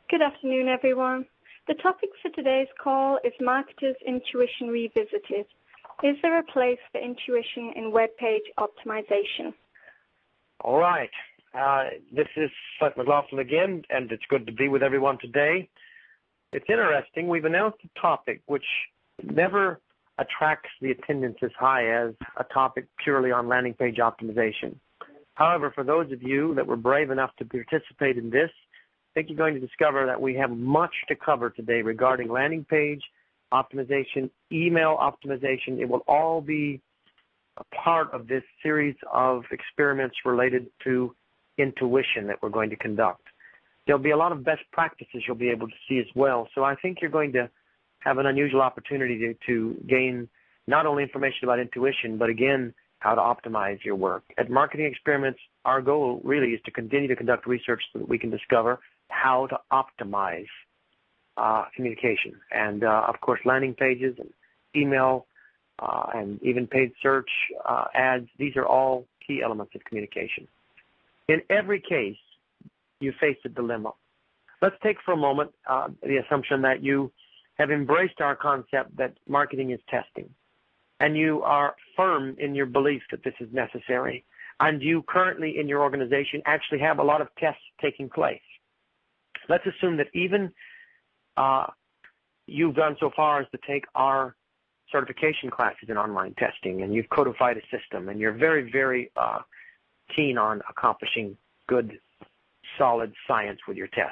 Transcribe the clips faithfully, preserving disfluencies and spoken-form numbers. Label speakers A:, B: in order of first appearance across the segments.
A: Good afternoon, everyone. The topic for today's call is Marketers' Intuition Revisited. Is there a place for intuition in web page optimization?
B: All right. Uh, this is Seth McLaughlin again, and it's good to be with everyone today. It's interesting. We've announced a topic which never attracts the attendance as high as a topic purely on landing page optimization. However, for those of you that were brave enough to participate in this, I think you're going to discover that we have much to cover today regarding landing page optimization, email optimization. It will all be a part of this series of experiments related to intuition that we're going to conduct. There'll be a lot of best practices you'll be able to see as well. So I think you're going to have an unusual opportunity to, to gain not only information about intuition, but again, how to optimize your work. At Marketing Experiments, our goal really is to continue to conduct research so that we can discover how to optimize uh, communication. And, uh, of course, landing pages and email uh, and even paid search uh, ads, these are all key elements of communication. In every case, you face a dilemma. Let's take for a moment uh, the assumption that you have embraced our concept that marketing is testing, and you are firm in your belief that this is necessary, and you currently in your organization actually have a lot of tests taking place. Let's assume that even uh, you've gone so far as to take our certification classes in online testing, and you've codified a system, and you're very, very uh, keen on accomplishing good, solid science with your tests.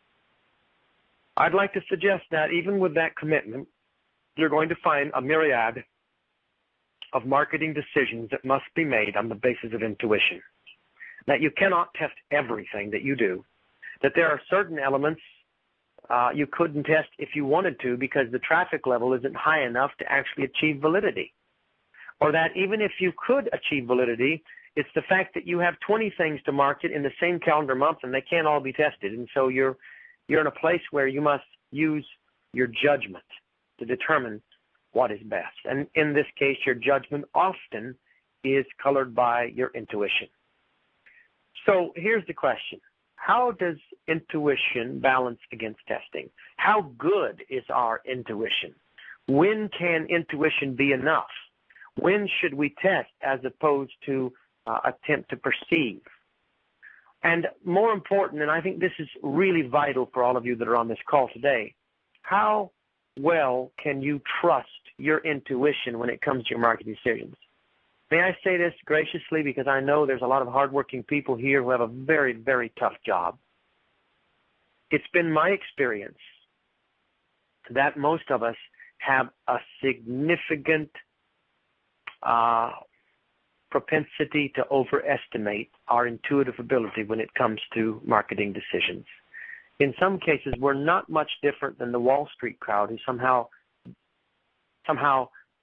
B: I'd like to suggest that even with that commitment, you're going to find a myriad of marketing decisions that must be made on the basis of intuition, that you cannot test everything that you do, that there are certain elements uh, you couldn't test if you wanted to because the traffic level isn't high enough to actually achieve validity, or that even if you could achieve validity, it's the fact that you have twenty things to market in the same calendar month and they can't all be tested, and so you're you're in a place where you must use your judgment to determine what is best. And in this case, your judgment often is colored by your intuition. So here's the question. How does intuition balance against testing? How good is our intuition? When can intuition be enough? When should we test as opposed to uh, attempt to perceive? And more important, and I think this is really vital for all of you that are on this call today, how well can you trust your intuition when it comes to your marketing decisions? May I say this graciously, because I know there's a lot of hardworking people here who have a very, very tough job. It's been my experience that most of us have a significant uh, propensity to overestimate our intuitive ability when it comes to marketing decisions. In some cases, we're not much different than the Wall Street crowd who somehow somehow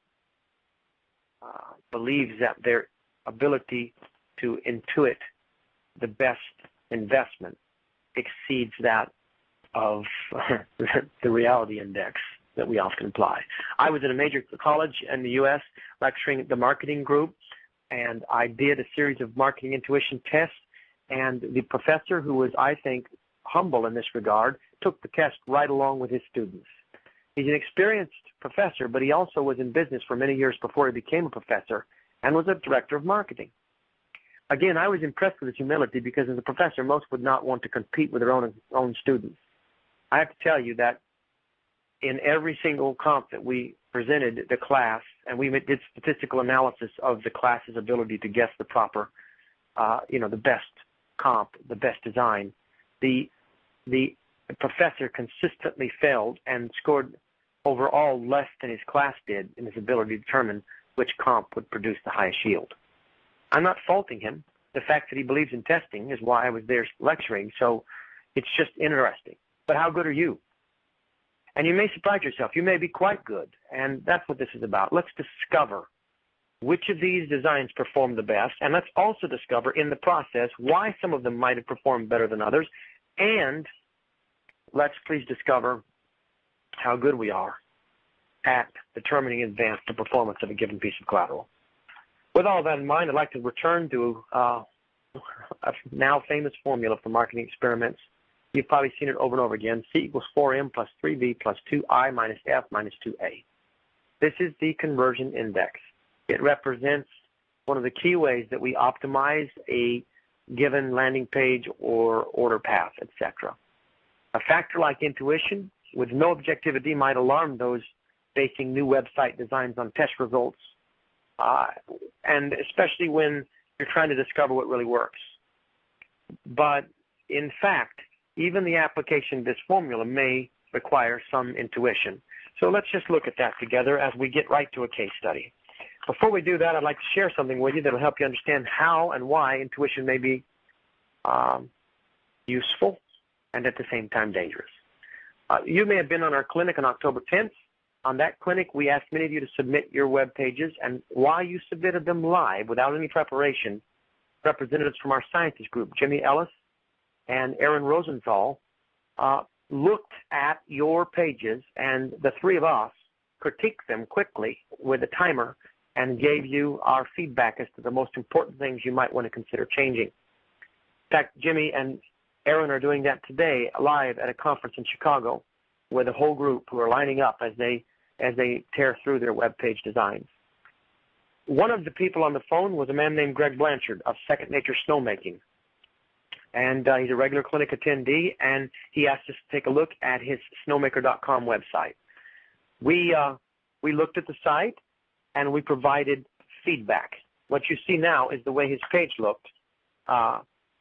B: uh, believes that their ability to intuit the best investment exceeds that of the reality index that we often apply. I was in a major college in the U S lecturing at the marketing group, and I did a series of marketing intuition tests, and the professor, who was, I think, humble in this regard, took the test right along with his students. He's an experienced professor, but he also was in business for many years before he became a professor and was a director of marketing. Again, I was impressed with his humility because as a professor, most would not want to compete with their own, own students. I have to tell you that in every single comp that we presented the class, and we did statistical analysis of the class's ability to guess the proper, uh, you know, the best comp, the best design, the the professor consistently failed and scored overall less than his class did in his ability to determine which comp would produce the highest yield. I'm not faulting him. The fact that he believes in testing is why I was there lecturing, so it's just interesting. But how good are you? And you may surprise yourself. You may be quite good, and that's what this is about. Let's discover which of these designs perform the best, and let's also discover in the process why some of them might have performed better than others, and let's please discover how good we are at determining in advance the performance of a given piece of collateral. With all that in mind, I'd like to return to uh, a now famous formula for marketing experiments. You've probably seen it over and over again. C equals four M plus three B plus two I minus F minus two A. This is the conversion index. It represents one of the key ways that we optimize a given landing page or order path, et cetera. A factor like intuition with no objectivity might alarm those basing new website designs on test results, uh, and especially when you're trying to discover what really works. But in fact, even the application of this formula may require some intuition. So let's just look at that together as we get right to a case study. Before we do that, I'd like to share something with you that will help you understand how and why intuition may be um, useful and at the same time dangerous. Uh, you may have been on our clinic on October tenth. On that clinic, we asked many of you to submit your web pages, and while you submitted them live without any preparation, representatives from our scientist group, Jimmy Ellis and Aaron Rosenthal, uh, looked at your pages, and the three of us critiqued them quickly with a timer and gave you our feedback as to the most important things you might want to consider changing. In fact, Jimmy and Aaron are doing that today live at a conference in Chicago with a whole group who are lining up as they as they tear through their web page designs. One of the people on the phone was a man named Greg Blanchard of Second Nature Snowmaking. And uh, he's a regular clinic attendee, and he asked us to take a look at his snowmaker dot com website. We, uh, we looked at the site, and we provided feedback. What you see now is the way his page looked uh,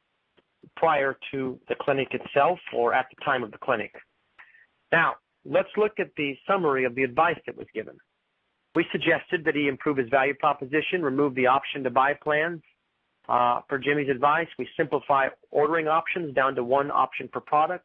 B: prior to the clinic itself or at the time of the clinic. Now, let's look at the summary of the advice that was given. We suggested that he improve his value proposition, remove the option to buy plans. Uh, per Jimmy's advice, we simplify ordering options down to one option per product.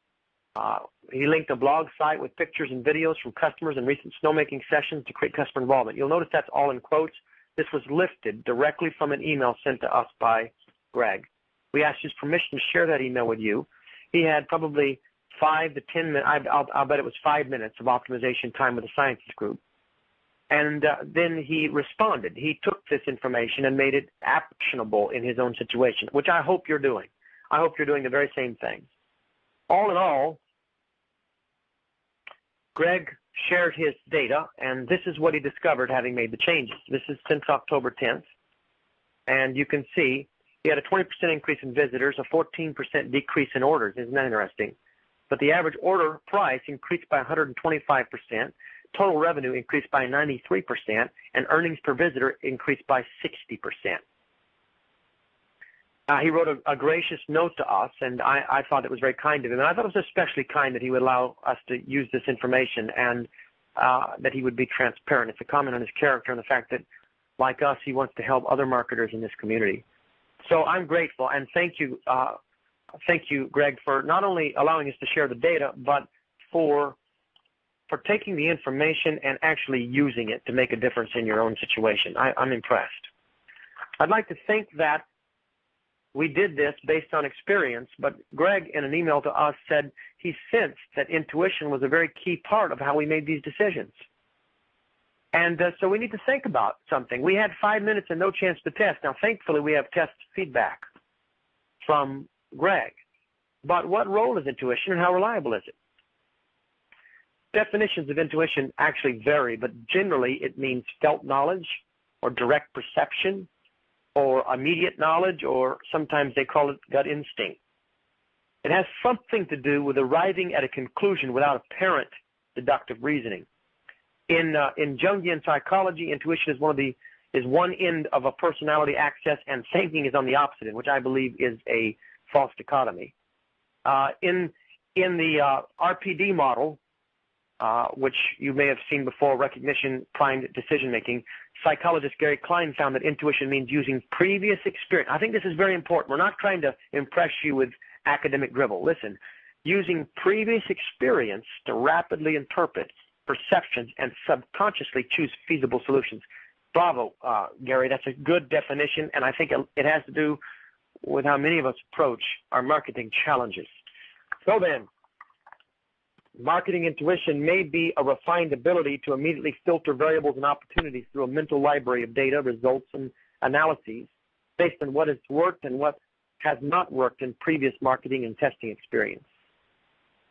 B: Uh, he linked a blog site with pictures and videos from customers and recent snowmaking sessions to create customer involvement. You'll notice that's all in quotes. This was lifted directly from an email sent to us by Greg. We asked his permission to share that email with you. He had probably five to ten minutes, I'll, I'll bet it was five minutes of optimization time with the scientist group. And uh, then he responded. He took this information and made it actionable in his own situation, which I hope you're doing. I hope you're doing the very same thing. All in all, Greg shared his data, and this is what he discovered having made the changes. This is since October tenth, and you can see he had a twenty percent increase in visitors, a fourteen percent decrease in orders. Isn't that interesting? But the average order price increased by one hundred twenty-five percent. Total revenue increased by ninety-three percent, and earnings per visitor increased by sixty percent. Uh, he wrote a, a gracious note to us, and I, I thought it was very kind of him. And I thought it was especially kind that he would allow us to use this information and uh, that he would be transparent. It's a comment on his character and the fact that, like us, he wants to help other marketers in this community. So I'm grateful, and thank you, uh, thank you, Greg, for not only allowing us to share the data, but for for taking the information and actually using it to make a difference in your own situation. I, I'm impressed. I'd like to think that we did this based on experience, but Greg, in an email to us, said he sensed that intuition was a very key part of how we made these decisions. And uh, so we need to think about something. We had five minutes and no chance to test. Now, thankfully, we have test feedback from Greg. But what role is intuition and how reliable is it? Definitions of intuition actually vary, but generally it means felt knowledge or direct perception or immediate knowledge, or sometimes they call it gut instinct. It has something to do with arriving at a conclusion without apparent deductive reasoning. In uh, in Jungian psychology, intuition is one of the is one end of a personality axis, and thinking is on the opposite end, which I believe is a false dichotomy. Uh, in in the uh, R P D model, Uh, which you may have seen before, recognition, primed decision-making, psychologist Gary Klein found that intuition means using previous experience. I think this is very important. We're not trying to impress you with academic drivel. Listen, using previous experience to rapidly interpret perceptions and subconsciously choose feasible solutions. Bravo, uh, Gary. That's a good definition, and I think it has to do with how many of us approach our marketing challenges. So then, marketing intuition may be a refined ability to immediately filter variables and opportunities through a mental library of data, results, and analyses based on what has worked and what has not worked in previous marketing and testing experience.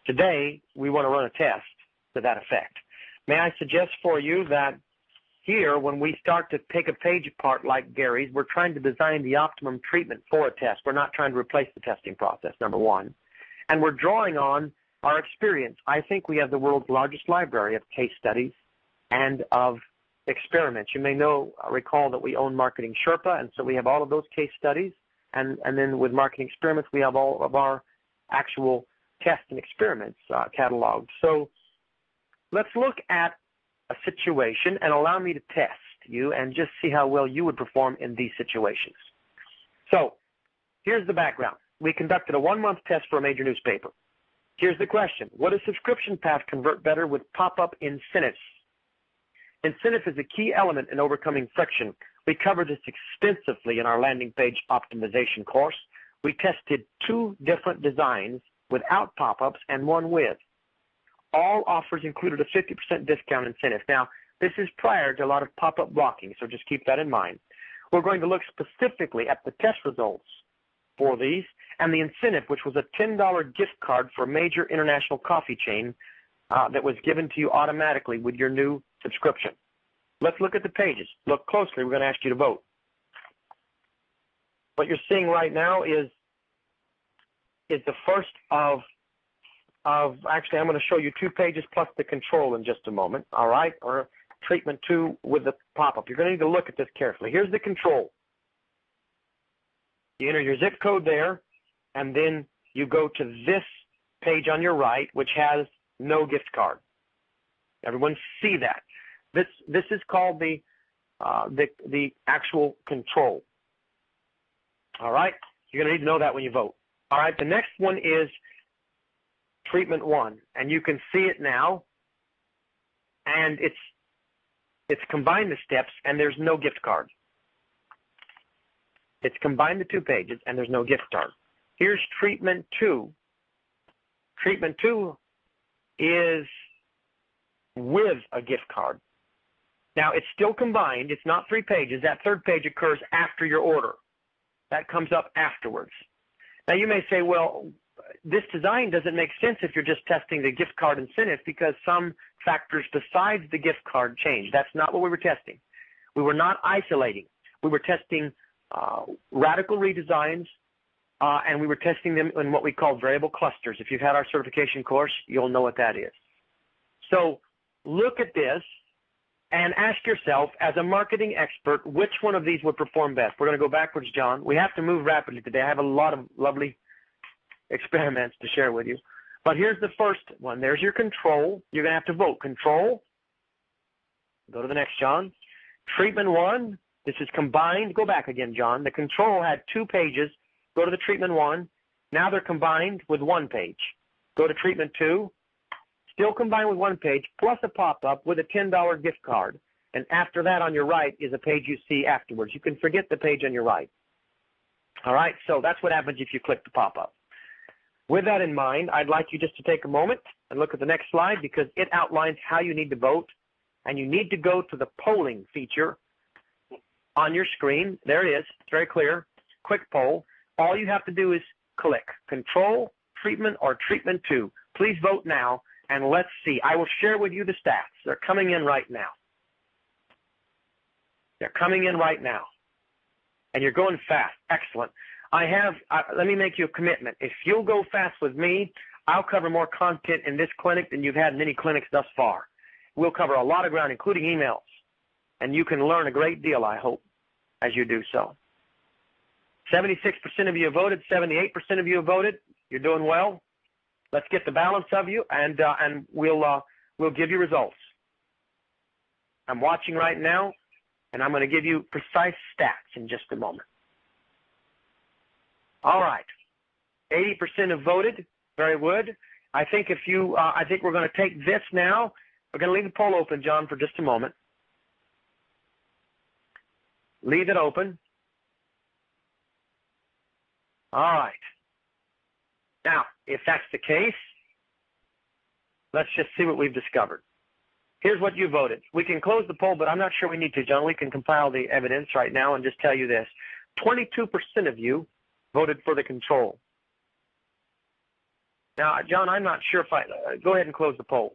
B: Today, we want to run a test to that effect. May I suggest for you that here, when we start to take a page apart like Gary's, we're trying to design the optimum treatment for a test. We're not trying to replace the testing process, number one. And we're drawing on our experience. I think we have the world's largest library of case studies and of experiments. You may know, uh, recall that we own Marketing Sherpa, and so we have all of those case studies. And, and then with Marketing Experiments, we have all of our actual tests and experiments uh, cataloged. So let's look at a situation and allow me to test you and just see how well you would perform in these situations. So here's the background. We conducted a one-month test for a major newspaper. Here's the question. Would a subscription path convert better with pop-up incentives? Incentive is a key element in overcoming friction. We cover this extensively in our landing page optimization course. We tested two different designs without pop-ups and one with. All offers included a fifty percent discount incentive. Now, this is prior to a lot of pop-up blocking, so just keep that in mind. We're going to look specifically at the test results for these and the incentive, which was a ten dollar gift card for a major international coffee chain uh, that was given to you automatically with your new subscription. Let's look at the pages. Look closely. We're going to ask you to vote. What you're seeing right now is, is the first of Of, actually, I'm going to show you two pages plus the control in just a moment, all right, or treatment two with the pop-up. You're going to need to look at this carefully. Here's the control. You enter your zip code there, and then you go to this page on your right, which has no gift card. Everyone see that. This, this is called the, uh, the, the actual control. All right? You're going to need to know that when you vote. All right, the next one is treatment one, and you can see it now, and it's it's combined the steps, and there's no gift card. It's combined the two pages, and there's no gift card. Here's treatment two. Treatment two is with a gift card. Now, it's still combined. It's not three pages. That third page occurs after your order. That comes up afterwards. Now, you may say, well, this design doesn't make sense if you're just testing the gift card incentive because some factors besides the gift card change. That's not what we were testing. We were not isolating. We were testing uh, radical redesigns, uh, and we were testing them in what we call variable clusters. If you've had our certification course, you'll know what that is. So look at this and ask yourself, as a marketing expert, which one of these would perform best? We're going to go backwards, John. We have to move rapidly today. I have a lot of lovely experiments to share with you. But here's the first one. There's your control. You're going to have to vote. Control. Go to the next, John. Treatment one. This is combined. Go back again, John. The control had two pages. Go to the treatment one. Now they're combined with one page. Go to treatment two. Still combined with one page, plus a pop-up with a ten dollar gift card. And after that on your right is a page you see afterwards. You can forget the page on your right. All right, so that's what happens if you click the pop-up. With that in mind, I'd like you just to take a moment and look at the next slide because it outlines how you need to vote. And you need to go to the polling feature on your screen. There it is. It's very clear. Quick poll. All you have to do is click control, treatment, or treatment two. Please vote now, and let's see. I will share with you the stats. They're coming in right now. They're coming in right now. And you're going fast. Excellent. I have, uh, let me make you a commitment. If you'll go fast with me, I'll cover more content in this clinic than you've had in any clinics thus far. We'll cover a lot of ground, including emails. And you can learn a great deal, I hope, as you do so. seventy-six percent of you have voted. seventy-eight percent of you have voted. You're doing well. Let's get the balance of you, and uh, and we'll uh, we'll give you results. I'm watching right now, and I'm going to give you precise stats in just a moment. All right, eighty percent have voted. Very good. I think if you, uh, I think we're going to take this now. We're going to leave the poll open, John, for just a moment. Leave it open. All right. Now, if that's the case, let's just see what we've discovered. Here's what you voted. We can close the poll, but I'm not sure we need to, John. We can compile the evidence right now and just tell you this. twenty-two percent of you voted for the control. Now, John, I'm not sure if I uh, go ahead and close the poll.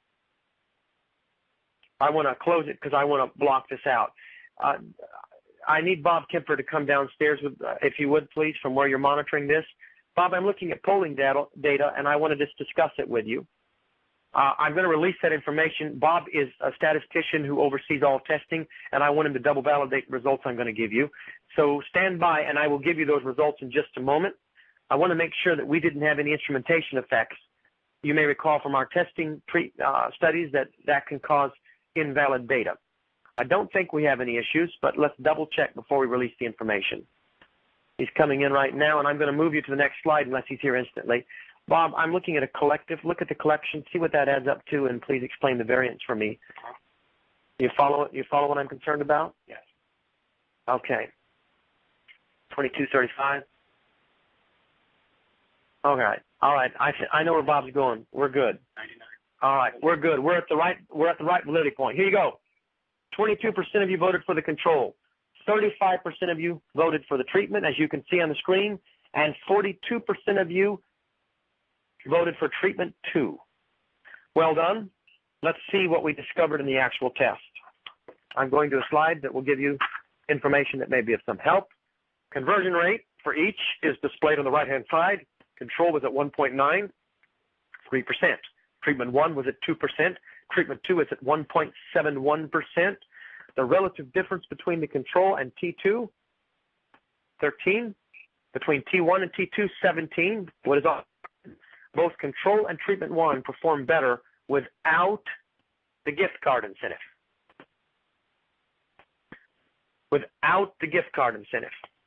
B: I want to close it because I want to block this out. Uh, I need Bob Kemper to come downstairs, with, uh, if you would, please, from where you're monitoring this. Bob, I'm looking at polling data, data and I want to just discuss it with you. Uh, I'm going to release that information. Bob is a statistician who oversees all testing, and I want him to double validate the results I'm going to give you. So stand by, and I will give you those results in just a moment. I want to make sure that we didn't have any instrumentation effects. You may recall from our testing pre, uh, studies that that can cause invalid data. I don't think we have any issues, but let's double check before we release the information. He's coming in right now, and I'm going to move you to the next slide unless he's here instantly. Bob, I'm looking at a collective. Look at the collection, see what that adds up to, and please explain the variance for me. You follow You follow what I'm concerned about?
C: Yes.
B: Okay. twenty-two thirty-five. All right. All right. I I know where Bob's going. We're good.
C: ninety-nine.
B: All right. We're good. We're at the right. We're at the right validity point. Here you go. twenty-two percent of you voted for the control. thirty-five percent of you voted for the treatment, as you can see on the screen, and forty-two percent of you voted for treatment two. Well done. Let's see what we discovered in the actual test. I'm going to a slide that will give you information that may be of some help. Conversion rate for each is displayed on the right-hand side. Control was at one point nine, three percent. Treatment one was at two percent. Treatment two is at one point seven one percent. The relative difference between the control and T two, thirteen. Between T one and T two, seventeen. What is on? Both control and treatment one perform better without the gift card incentive. Without the gift card incentive.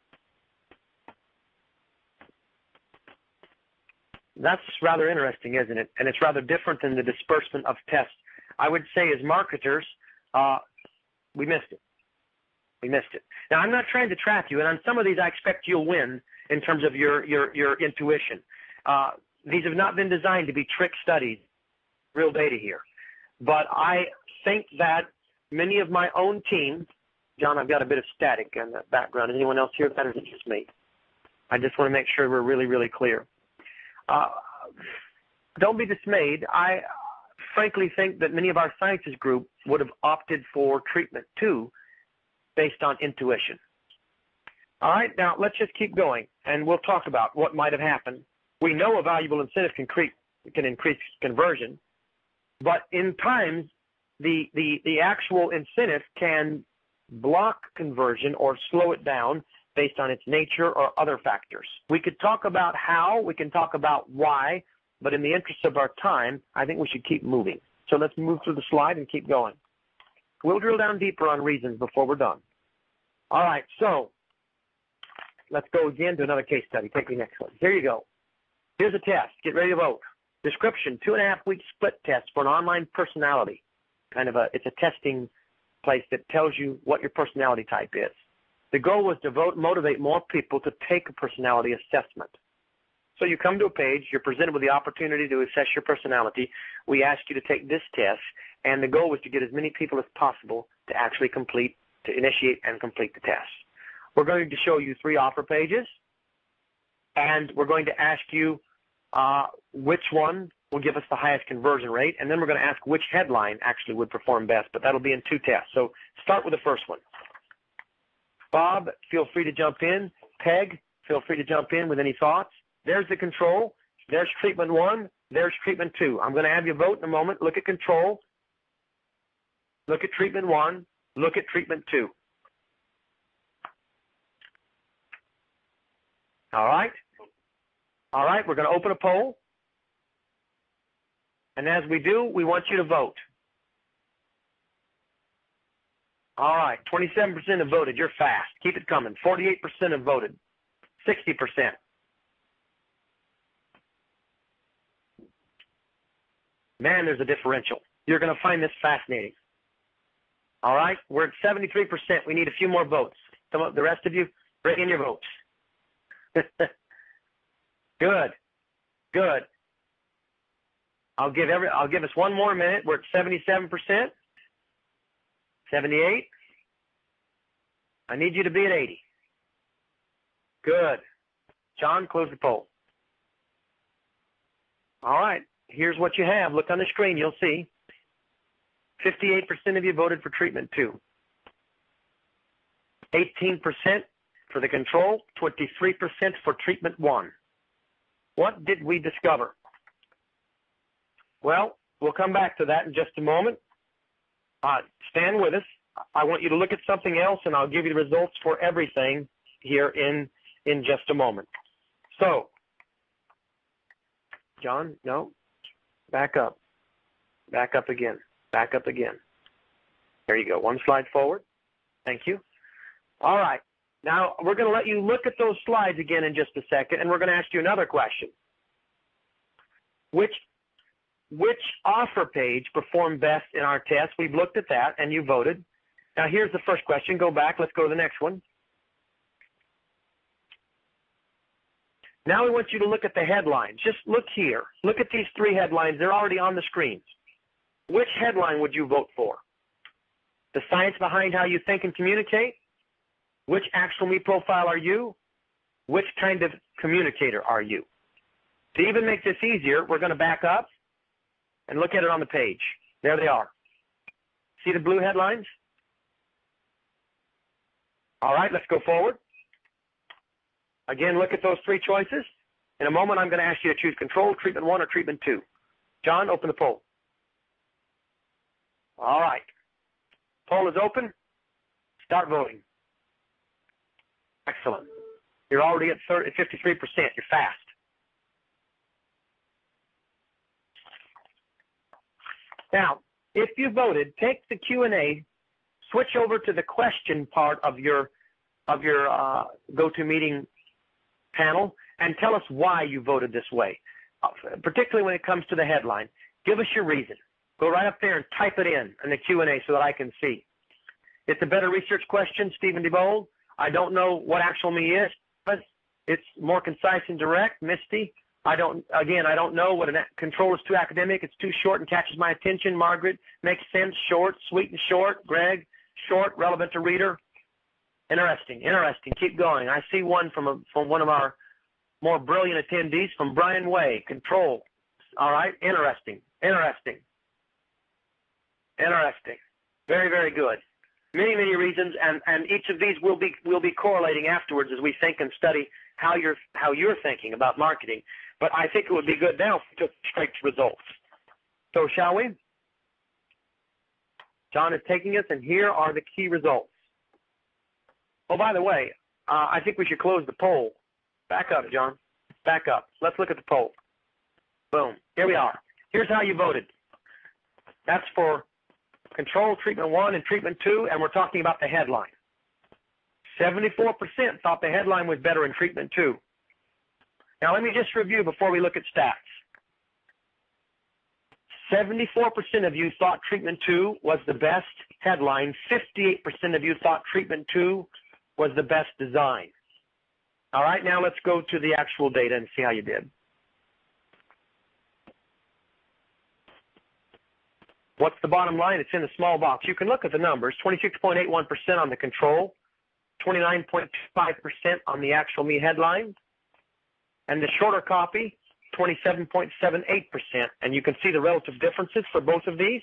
B: That's rather interesting, isn't it? And it's rather different than the disbursement of tests. I would say as marketers, uh, we missed it. We missed it. Now, I'm not trying to trap you, and on some of these I expect you'll win in terms of your, your, your intuition. Uh, these have not been designed to be trick studies, real data here. But I think that many of my own team, John, I've got a bit of static in the background. Is anyone else here? That is just me. I just want to make sure we're really, really clear. Uh, don't be dismayed. I frankly think that many of our sciences group would have opted for treatment two based on intuition. All right, now let's just keep going, and we'll talk about what might have happened. We know a valuable incentive can, cre can increase conversion, but in times, the, the, the actual incentive can block conversion or slow it down based on its nature or other factors. We could talk about how, we can talk about why, but in the interest of our time, I think we should keep moving. So let's move through the slide and keep going. We'll drill down deeper on reasons before we're done. All right, so let's go again to another case study. Take the next one. Here you go. Here's a test. Get ready to vote. Description, two and a half week split test for an online personality. Kind of a, it's a testing place that tells you what your personality type is. The goal was to vote, motivate more people to take a personality assessment. So you come to a page, you're presented with the opportunity to assess your personality. We ask you to take this test, and the goal was to get as many people as possible to actually complete, to initiate and complete the test. We're going to show you three offer pages, and we're going to ask you uh, which one will give us the highest conversion rate, and then we're going to ask which headline actually would perform best, but that'll be in two tests. So start with the first one. Bob, feel free to jump in. Peg, feel free to jump in with any thoughts. There's the control. There's treatment one. There's treatment two. I'm going to have you vote in a moment. Look at control. Look at treatment one. Look at treatment two. All right? All right, we're going to open a poll. And as we do, we want you to vote. All right, twenty-seven percent have voted. You're fast. Keep it coming. forty-eight percent have voted. sixty percent. Man, there's a differential. You're going to find this fascinating. All right, we're at seventy-three percent. We need a few more votes. Some of the rest of you, bring in your votes. Good, good. I'll give every. I'll give us one more minute. We're at seventy-seven percent. seventy-eight. I need you to be at eighty. Good. John, close the poll. All right, here's what you have. Look on the screen, you'll see. fifty-eight percent of you voted for treatment two. eighteen percent for the control, twenty-three percent for treatment one. What did we discover? Well, we'll come back to that in just a moment. Uh, stand with us. I want you to look at something else, and I'll give you the results for everything here in, in just a moment. So, John, no, back up. Back up again. Back up again. There you go. One slide forward. Thank you. All right. Now, we're going to let you look at those slides again in just a second, and we're going to ask you another question. Which, which offer page performed best in our test? We've looked at that, and you voted. Now, here's the first question. Go back. Let's go to the next one. Now we want you to look at the headlines. Just look here. Look at these three headlines. They're already on the screens. Which headline would you vote for? The science behind how you think and communicate? Which actual me profile are you? Which kind of communicator are you? To even make this easier, we're going to back up and look at it on the page. There they are. See the blue headlines? All right, let's go forward. Again, look at those three choices. In a moment, I'm going to ask you to choose control, treatment one, or treatment two. John, open the poll. All right. Poll is open. Start voting. Excellent. You're already at fifty-three percent. You're fast. Now, if you voted, take the Q and A, switch over to the question part of your of your uh, GoToMeeting panel, and tell us why you voted this way, uh, particularly when it comes to the headline. Give us your reason. Go right up there and type it in in the Q and A so that I can see. It's a better research question, Stephen DeBold. I don't know what actual me is, but it's more concise and direct. Misty, I don't, again, I don't know what a control is too academic. It's too short and catches my attention. Margaret, makes sense, short, sweet and short. Greg, short, relevant to reader. Interesting, interesting. Keep going. I see one from a, from one of our more brilliant attendees, from Brian Way. Control. All right, interesting, interesting, interesting. Very, very good. Many, many reasons, and, and each of these will be will be correlating afterwards as we think and study how you're how you're thinking about marketing. But I think it would be good now if we took straight to results. So shall we? John is taking us, and here are the key results. Oh, by the way, uh, I think we should close the poll. Back up, John. Back up. Let's look at the poll. Boom. Here we are. Here's how you voted. That's for control, treatment one, and treatment two, and we're talking about the headline. seventy-four percent thought the headline was better in treatment two. Now, let me just review before we look at stats. seventy-four percent of you thought treatment two was the best headline. fifty-eight percent of you thought treatment two was the best design. All right, now let's go to the actual data and see how you did. What's the bottom line? It's in the small box. You can look at the numbers. twenty-six point eight one percent on the control, twenty-nine point two five percent on the actual me headline, and the shorter copy, twenty-seven point seven eight percent. And you can see the relative differences for both of these.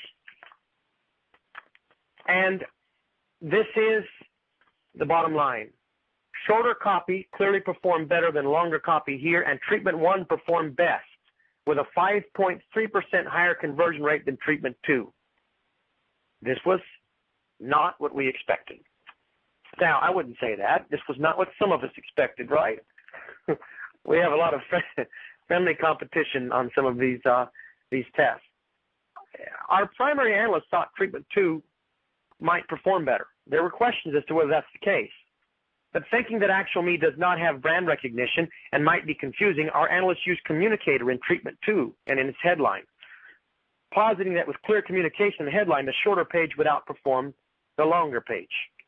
B: And this is the bottom line. Shorter copy clearly performed better than longer copy here, and treatment one performed best with a five point three percent higher conversion rate than treatment two. This was not what we expected. Now, I wouldn't say that. This was not what some of us expected, right? We have a lot of friendly competition on some of these uh, these tests. Our primary analysts thought treatment two might perform better. There were questions as to whether that's the case. But thinking that actual me does not have brand recognition and might be confusing, our analysts used communicator in treatment two and in its headline, positing that with clear communication in the headline, the shorter page would outperform the longer page.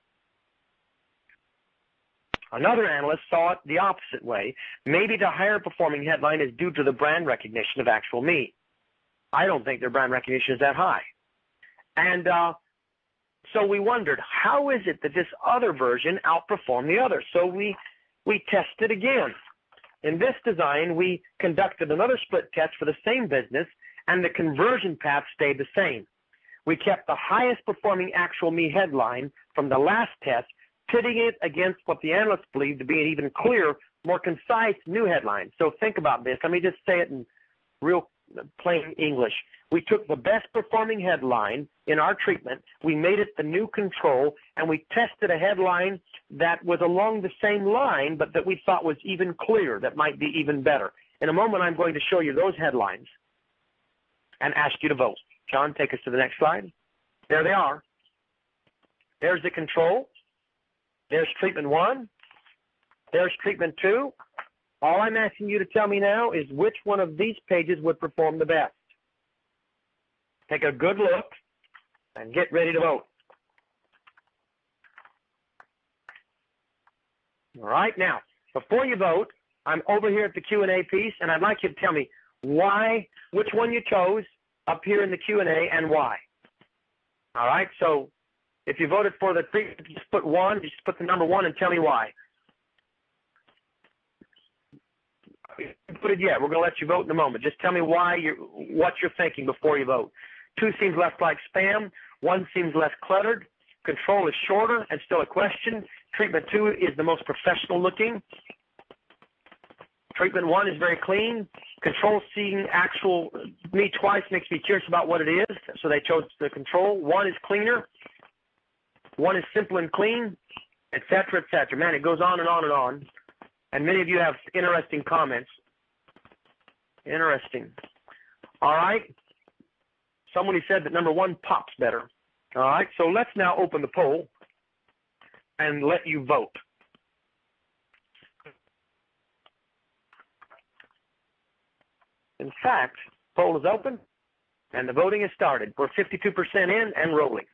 B: Another analyst saw it the opposite way. Maybe the higher performing headline is due to the brand recognition of actual me. I don't think their brand recognition is that high. And uh, so we wondered, how is it that this other version outperformed the other? So we, we tested again. In this design, we conducted another split test for the same business, and the conversion path stayed the same. We kept the highest performing actual me headline from the last test, pitting it against what the analysts believed to be an even clearer, more concise new headline. So think about this. Let me just say it in real plain English. We took the best performing headline in our treatment, we made it the new control, and we tested a headline that was along the same line, but that we thought was even clearer, that might be even better. In a moment, I'm going to show you those headlines and ask you to vote. John, take us to the next slide. There they are. There's the control. There's treatment one. There's treatment two. All I'm asking you to tell me now is which one of these pages would perform the best. Take a good look and get ready to vote. All right, now, before you vote, I'm over here at the Q and A piece, and I'd like you to tell me why, which one you chose up here in the Q and A and why. All right, so if you voted for the treatment, just put one, just put the number one and tell me why. Put it yet. We're going to let you vote in a moment. Just tell me why you're, what you're thinking before you vote. Two seems less like spam. One seems less cluttered. Control is shorter and still a question. Treatment two is the most professional looking. Treatment one is very clean. Control seeing actual me twice makes me curious about what it is, so they chose the control. One is cleaner. One is simple and clean, et cetera, et cetera. Man, it goes on and on and on. And many of you have interesting comments. Interesting. All right. Somebody said that number one pops better. All right. So let's now open the poll and let you vote. In fact, poll is open and the voting has started. We're fifty-two percent in and rolling.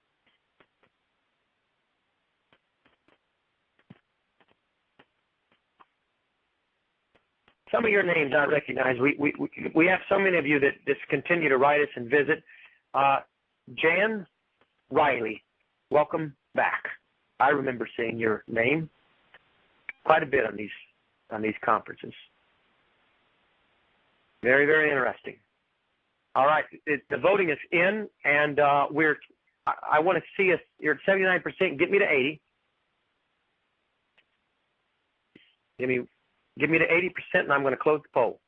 B: Some of your names I recognize. We, we, we have so many of you that just continue to write us and visit. Uh, Jan Riley, welcome back. I remember seeing your name quite a bit on these, on these conferences. Very, very interesting. All right, it, the voting is in, and uh, we're. I, I want to see us. You're at seventy-nine percent. Get me to eighty. Give me. Give me to eighty percent, and I'm going to close the poll.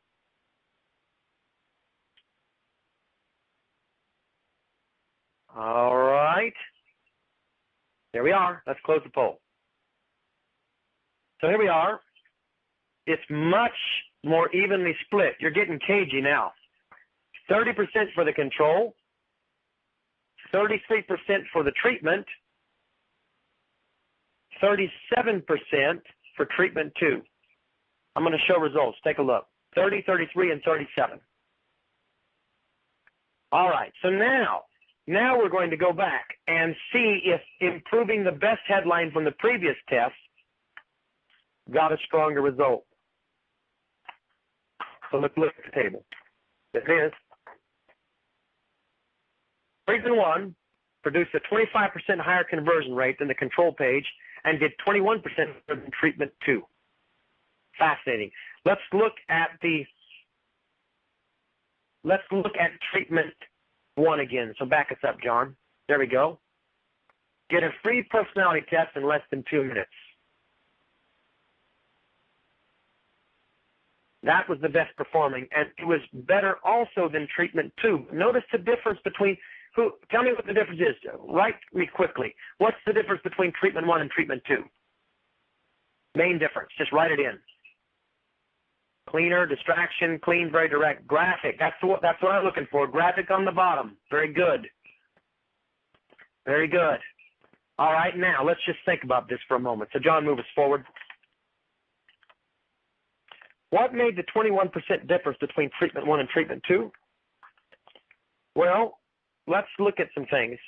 B: All right. There we are. Let's close the poll. So here we are. It's much more evenly split. You're getting cagey now. thirty percent for the control, thirty-three percent for the treatment, thirty-seven percent for treatment two. I'm going to show results. Take a look. thirty, thirty-three, and thirty-seven. All right. So now, now we're going to go back and see if improving the best headline from the previous test got a stronger result. So let's look at the table. It is. Treatment one produced a twenty-five percent higher conversion rate than the control page and did twenty-one percent better than treatment two. Fascinating. Let's look at the, let's look at treatment one again. So back us up, John. There we go. Get a free personality test in less than two minutes. That was the best performing, and it was better also than treatment two. Notice the difference between, who? Tell me what the difference is. Write me quickly. What's the difference between treatment one and treatment two? Main difference. Just write it in. Cleaner, distraction, clean, very direct. Graphic. That's what, that's what I'm looking for. Graphic on the bottom. Very good. Very good. All right, now let's just think about this for a moment. So John, move us forward. What made the twenty-one percent difference between treatment one and treatment two? Well, let's look at some things.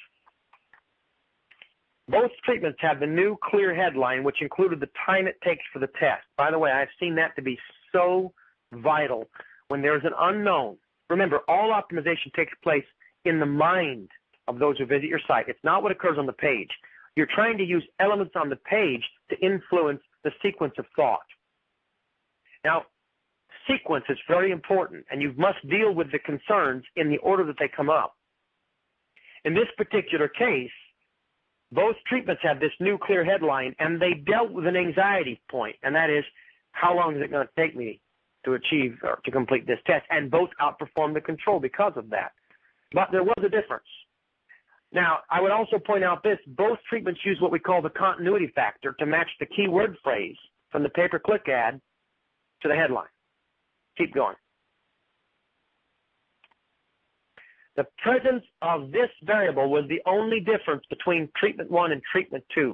B: Both treatments have the new clear headline, which included the time it takes for the test. By the way, I've seen that to be so vital when there's an unknown. Remember, all optimization takes place in the mind of those who visit your site. It's not what occurs on the page. You're trying to use elements on the page to influence the sequence of thought. Now, sequence is very important, and you must deal with the concerns in the order that they come up. In this particular case, both treatments have this new clear headline, and they dealt with an anxiety point, and that is, how long is it going to take me to achieve or to complete this test? And both outperformed the control because of that. But there was a difference. Now, I would also point out this. Both treatments use what we call the continuity factor to match the key word phrase from the pay-per-click ad to the headline. Keep going. The presence of this variable was the only difference between treatment one and treatment two.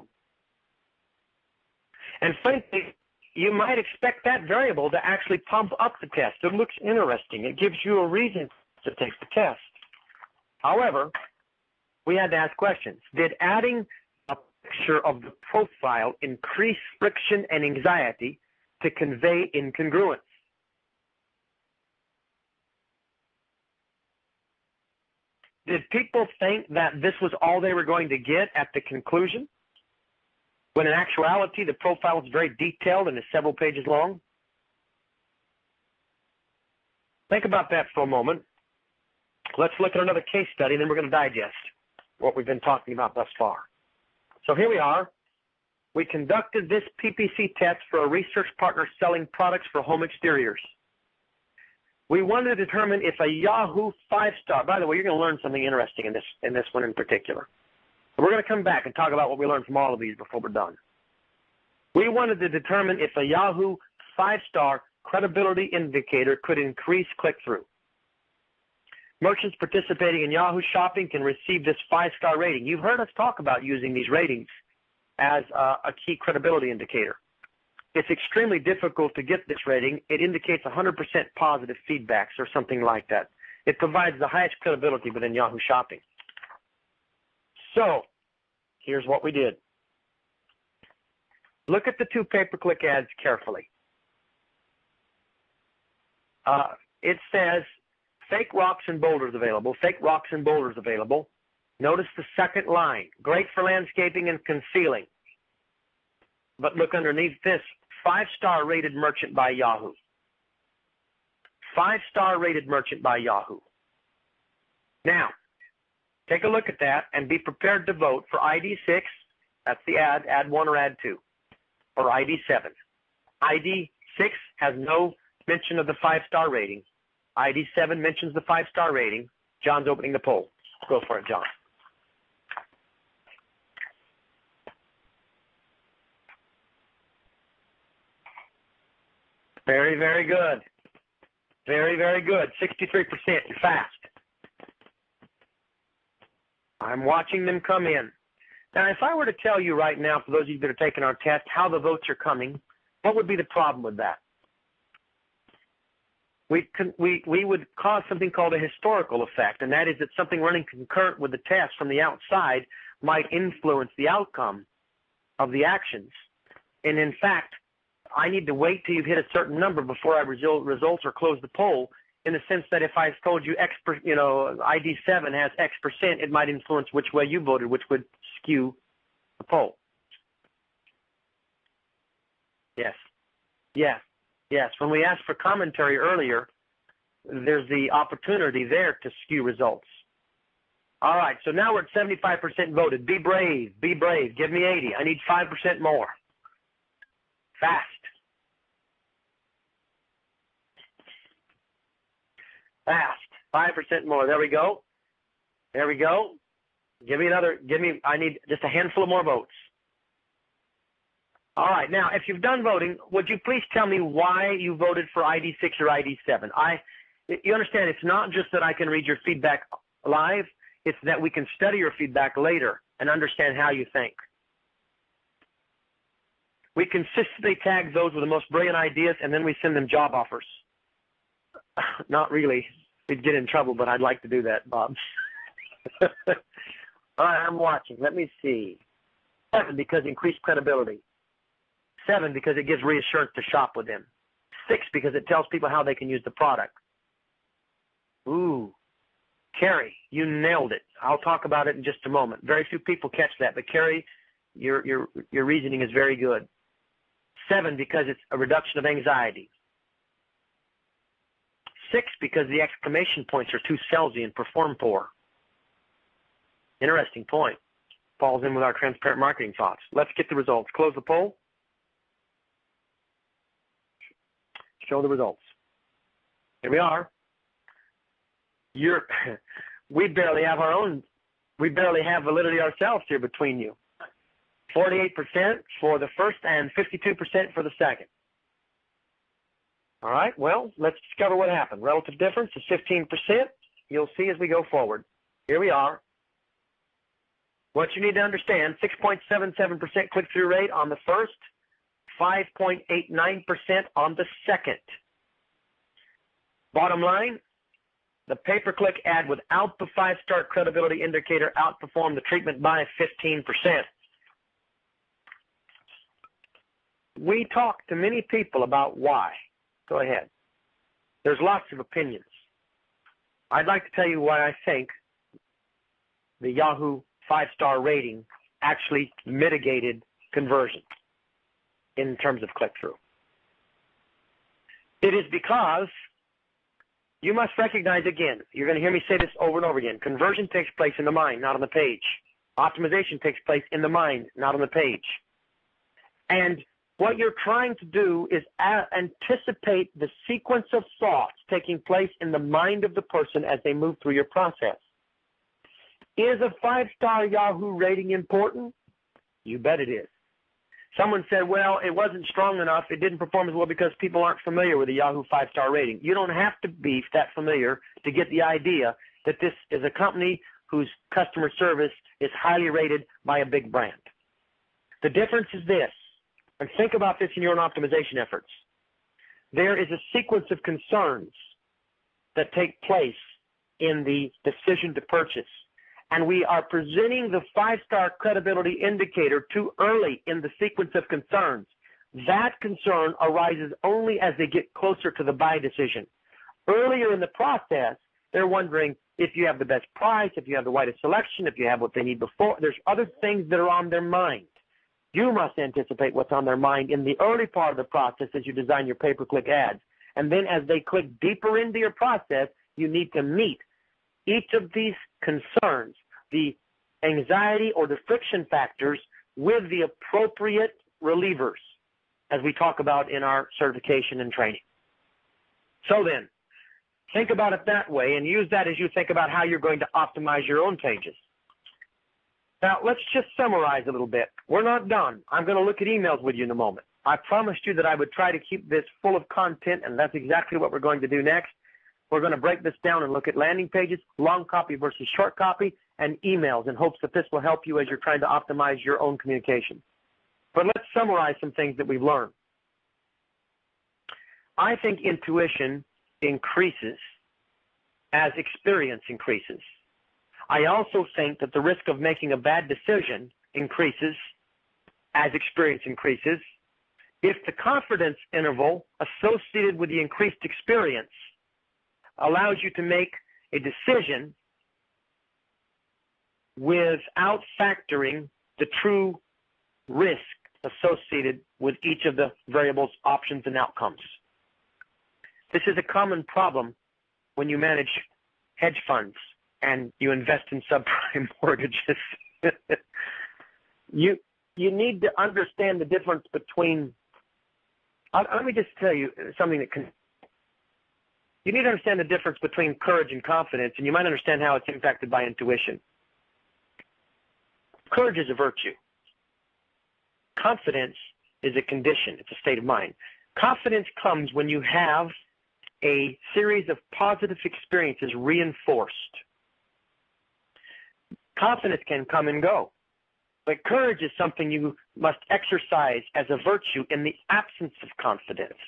B: And frankly, you might expect that variable to actually pump up the test. It looks interesting. It gives you a reason to take the test. However, we had to ask questions. Did adding a picture of the profile increase friction and anxiety to convey incongruence? Did people think that this was all they were going to get at the conclusion, when in actuality the profile is very detailed and is several pages long? Think about that for a moment. Let's look at another case study, and then we're going to digest what we've been talking about thus far. So here we are. We conducted this P P C test for a research partner selling products for home exteriors. We wanted to determine if a Yahoo five-star, by the way, you're going to learn something interesting in this, in this one in particular. We're going to come back and talk about what we learned from all of these before we're done. We wanted to determine if a Yahoo five-star credibility indicator could increase click-through. Merchants participating in Yahoo Shopping can receive this five-star rating. You've heard us talk about using these ratings as uh, a key credibility indicator. It's extremely difficult to get this rating. It indicates one hundred percent positive feedbacks or something like that. It provides the highest credibility within Yahoo Shopping. So here's what we did. Look at the two pay-per-click ads carefully. Uh, it says fake rocks and boulders available, fake rocks and boulders available. Notice the second line, great for landscaping and concealing. But look underneath this, five-star rated merchant by Yahoo. Five-star rated merchant by Yahoo. Now, take a look at that and be prepared to vote for I D six, that's the ad, ad one or ad two, or I D seven. I D six has no mention of the five-star rating. I D seven mentions the five-star rating. John's opening the poll. Go for it, John. Very, very good. Very, very good. sixty-three percent. You're fast. I'm watching them come in. Now, if I were to tell you right now, for those of you that are taking our test, how the votes are coming, what would be the problem with that? We, can, we, we would cause something called a historical effect, and that is that something running concurrent with the test from the outside might influence the outcome of the actions. And in fact, I need to wait till you've hit a certain number before I result, results or close the poll, in the sense that if I told you X, per, you know, I D seven has X percent, it might influence which way you voted, which would skew the poll. Yes. Yes. Yes. When we asked for commentary earlier, there's the opportunity there to skew results. All right. So now we're at seventy-five percent voted. Be brave. Be brave. Give me eighty. I need five percent more. Fast. Fast. five percent more. There we go. There we go. Give me another. Give me, I need just a handful of more votes. All right. Now, if you've done voting, would you please tell me why you voted for I D six or I D seven? I, you understand, it's not just that I can read your feedback live. It's that we can study your feedback later and understand how you think. We consistently tag those with the most brilliant ideas, and then we send them job offers. Not really. We'd get in trouble, but I'd like to do that, Bob. All right, I'm watching. Let me see. Seven, because increased credibility. Seven, because it gives reassurance to shop with them. Six, because it tells people how they can use the product. Ooh. Carrie, you nailed it. I'll talk about it in just a moment. Very few people catch that, but Carrie, your, your, your reasoning is very good. Seven, because it's a reduction of anxiety. six because the exclamation points are too salesy and perform poor. Interesting point. Falls in with our transparent marketing thoughts. Let's get the results. Close the poll. Show the results. Here we are. You're, we barely have our own, we barely have validity ourselves here between you. forty-eight percent for the first and fifty-two percent for the second. All right, well, let's discover what happened. Relative difference is fifteen percent. You'll see as we go forward. Here we are. What you need to understand, six point seven seven percent click-through rate on the first, five point eight nine percent on the second. Bottom line, the pay-per-click ad without the five-star credibility indicator outperformed the treatment by fifteen percent. We talk to many people about why. Go ahead. There's lots of opinions. I'd like to tell you why I think the Yahoo five-star rating actually mitigated conversion in terms of click-through. It is because you must recognize, again, you're going to hear me say this over and over again, conversion takes place in the mind, not on the page. Optimization takes place in the mind, not on the page. And what you're trying to do is anticipate the sequence of thoughts taking place in the mind of the person as they move through your process. Is a five-star Yahoo rating important? You bet it is. Someone said, well, it wasn't strong enough, it didn't perform as well because people aren't familiar with the Yahoo five-star rating. You don't have to be that familiar to get the idea that this is a company whose customer service is highly rated by a big brand. The difference is this, and think about this in your own optimization efforts. There is a sequence of concerns that take place in the decision to purchase. And we are presenting the five-star credibility indicator too early in the sequence of concerns. That concern arises only as they get closer to the buy decision. Earlier in the process, they're wondering if you have the best price, if you have the widest selection, if you have what they need before. There's other things that are on their mind. You must anticipate what's on their mind in the early part of the process as you design your pay-per-click ads. And then as they click deeper into your process, you need to meet each of these concerns, the anxiety or the friction factors, with the appropriate relievers, as we talk about in our certification and training. So then, think about it that way and use that as you think about how you're going to optimize your own pages. Now, let's just summarize a little bit. We're not done. I'm going to look at emails with you in a moment. I promised you that I would try to keep this full of content, and that's exactly what we're going to do next. We're going to break this down and look at landing pages, long copy versus short copy, and emails in hopes that this will help you as you're trying to optimize your own communication. But let's summarize some things that we've learned. I think intuition increases as experience increases. I also think that the risk of making a bad decision increases as experience increases if the confidence interval associated with the increased experience allows you to make a decision without factoring the true risk associated with each of the variables, options, and outcomes. This is a common problem when you manage hedge funds and you invest in subprime mortgages. you, you need to understand the difference between, uh, let me just tell you something that can, you need to understand the difference between courage and confidence, and you might understand how it's impacted by intuition. Courage is a virtue. Confidence is a condition. It's a state of mind. Confidence comes when you have a series of positive experiences reinforced. Confidence can come and go, but courage is something you must exercise as a virtue in the absence of confidence.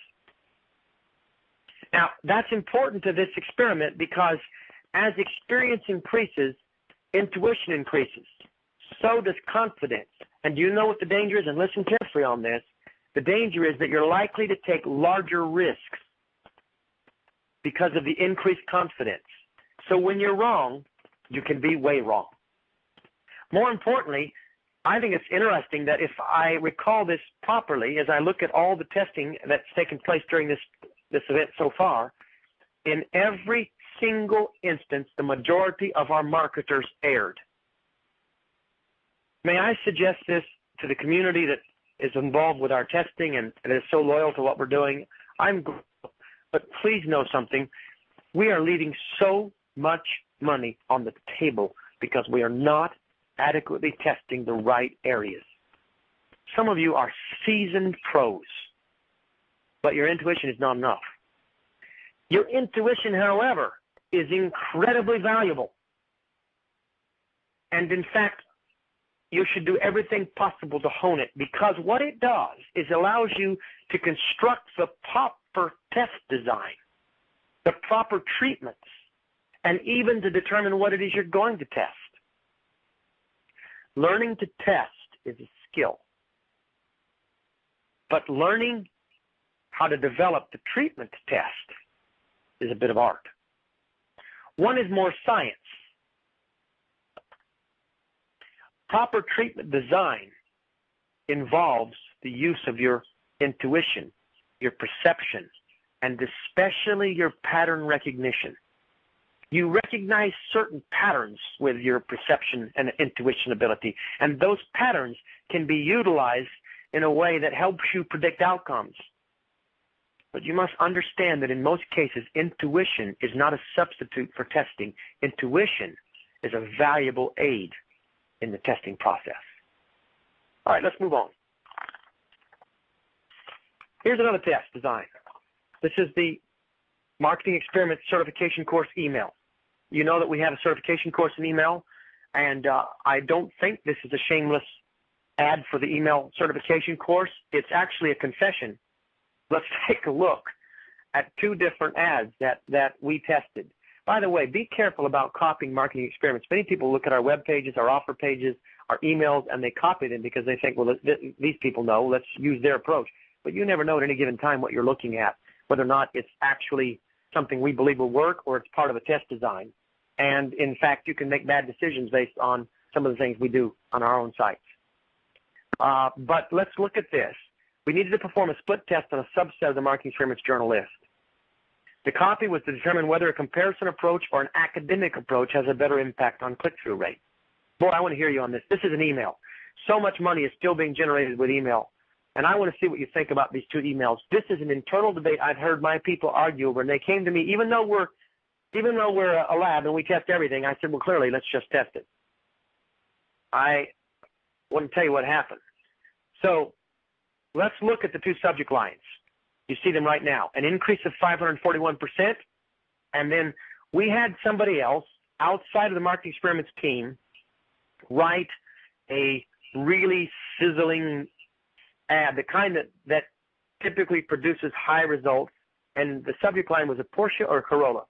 B: Now, that's important to this experiment because as experience increases, intuition increases. So does confidence. And do you know what the danger is? And listen carefully on this. The danger is that you're likely to take larger risks because of the increased confidence. So when you're wrong, you can be way wrong. More importantly, I think it's interesting that if I recall this properly, as I look at all the testing that's taken place during this, this event so far, in every single instance, the majority of our marketers erred. May I suggest this to the community that is involved with our testing and, and is so loyal to what we're doing? I'm grateful, but please know something. We are leaving so much money on the table because we are not adequately testing the right areas. Some of you are seasoned pros, but your intuition is not enough. Your intuition, however, is incredibly valuable. And in fact, you should do everything possible to hone it, because what it does is allows you to construct the proper test design, the proper treatments, and even to determine what it is you're going to test. Learning to test is a skill, but learning how to develop the treatment to test is a bit of art. One is more science. Proper treatment design involves the use of your intuition, your perception, and especially your pattern recognition. You recognize certain patterns with your perception and intuition ability, and those patterns can be utilized in a way that helps you predict outcomes. But you must understand that in most cases, intuition is not a substitute for testing. Intuition is a valuable aid in the testing process. All right, let's move on. Here's another test design. This is the Marketing Experiment Certification Course email. You know that we have a certification course in email, and uh, I don't think this is a shameless ad for the email certification course. It's actually a confession. Let's take a look at two different ads that, that we tested. By the way, be careful about copying marketing experiments. Many people look at our web pages, our offer pages, our emails, and they copy them because they think, well, th- these people know, let's use their approach. But you never know at any given time what you're looking at, whether or not it's actually something we believe will work or it's part of a test design. And, in fact, you can make bad decisions based on some of the things we do on our own sites. Uh, but let's look at this. We needed to perform a split test on a subset of the Marketing Experiments journal list. The copy was to determine whether a comparison approach or an academic approach has a better impact on click-through rate. Boy, I want to hear you on this. This is an email. So much money is still being generated with email. And I want to see what you think about these two emails. This is an internal debate I've heard my people argue over, and they came to me, even though we're even though we're a lab and we test everything, I said, well, clearly, let's just test it. I want to tell you what happened. So let's look at the two subject lines. You see them right now. An increase of five hundred forty-one percent. And then we had somebody else outside of the Marketing Experiments team write a really sizzling ad, the kind that, that typically produces high results. And the subject line was a Porsche or a Corolla.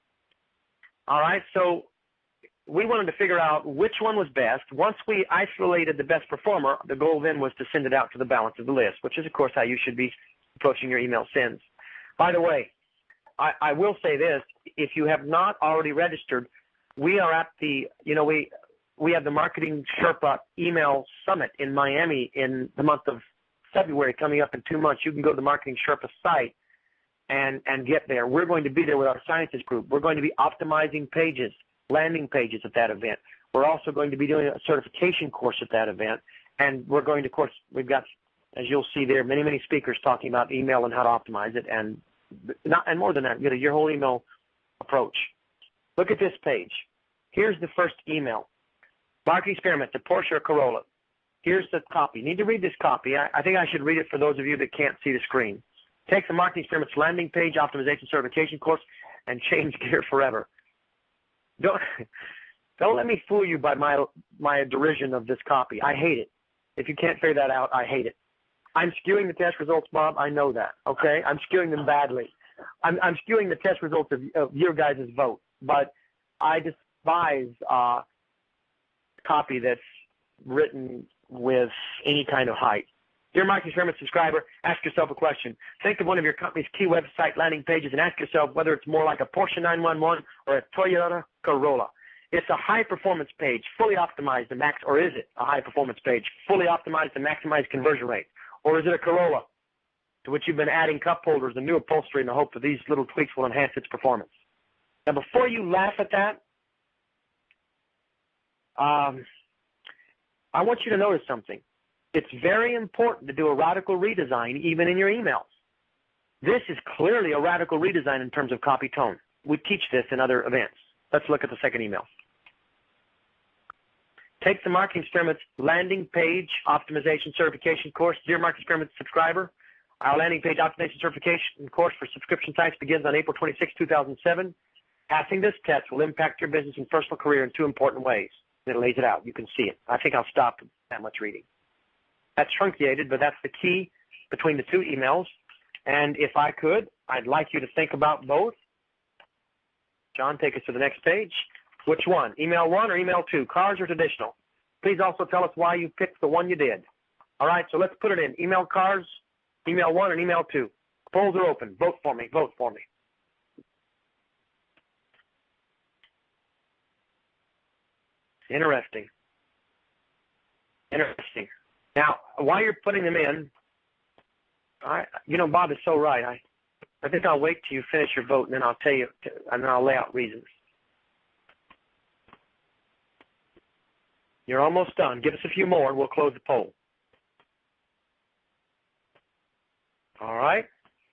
B: All right, so we wanted to figure out which one was best. Once we isolated the best performer, the goal then was to send it out to the balance of the list, which is, of course, how you should be approaching your email sends. By the way, I, I will say this. If you have not already registered, we are at the, you know, we we have the Marketing Sherpa Email Summit in Miami in the month of February coming up in two months. You can go to the Marketing Sherpa site and, and get there. We're going to be there with our sciences group. We're going to be optimizing pages, landing pages at that event. We're also going to be doing a certification course at that event. And we're going to, of course, we've got, as you'll see there, many, many speakers talking about email and how to optimize it, and not, and more than that, you know, your whole email approach. Look at this page. Here's the first email. Marketing Experiment, the Porsche or Corolla. Here's the copy. You need to read this copy. I, I think I should read it for those of you that can't see the screen. Take the Marketing Experiments landing page optimization certification course and change gear forever. Don't, don't let me fool you by my, my derision of this copy. I hate it. If you can't figure that out, I hate it. I'm skewing the test results, Bob. I know that, okay? I'm skewing them badly. I'm, I'm skewing the test results of, of your guys' vote. But I despise uh, copy that's written with any kind of height. Dear Marketing Experiment subscriber, ask yourself a question. Think of one of your company's key website landing pages and ask yourself whether it's more like a Porsche nine one one or a Toyota Corolla. It's a high-performance page, fully optimized to max, or is it a high-performance page, fully optimized to maximize conversion rate? Or is it a Corolla? to which you've been adding cup holders and new upholstery in the hope that these little tweaks will enhance its performance. Now, before you laugh at that, um, I want you to notice something. It's very important to do a radical redesign even in your emails. This is clearly a radical redesign in terms of copy tone. We teach this in other events. Let's look at the second email. Take the Marketing Experiments landing page optimization certification course. Dear Marketing Experiments subscriber, our landing page optimization certification course for subscription sites begins on April twenty-sixth, two thousand seven. Passing this test will impact your business and personal career in two important ways. And it lays it out. You can see it. I think I'll stop that much reading. That's truncated, but that's the key between the two emails. And if I could, I'd like you to think about both. John, take us to the next page. Which one? Email one or email two? Cars or traditional? Please also tell us why you picked the one you did. All right, so let's put it in. Email cars, email one, and email two. Polls are open. Vote for me. Vote for me. Interesting. Interesting. Now, while you're putting them in, I, you know, Bob is so right. I, I think I'll wait till you finish your vote, and then I'll tell you, and then I'll lay out reasons. You're almost done. Give us a few more, and we'll close the poll. All right.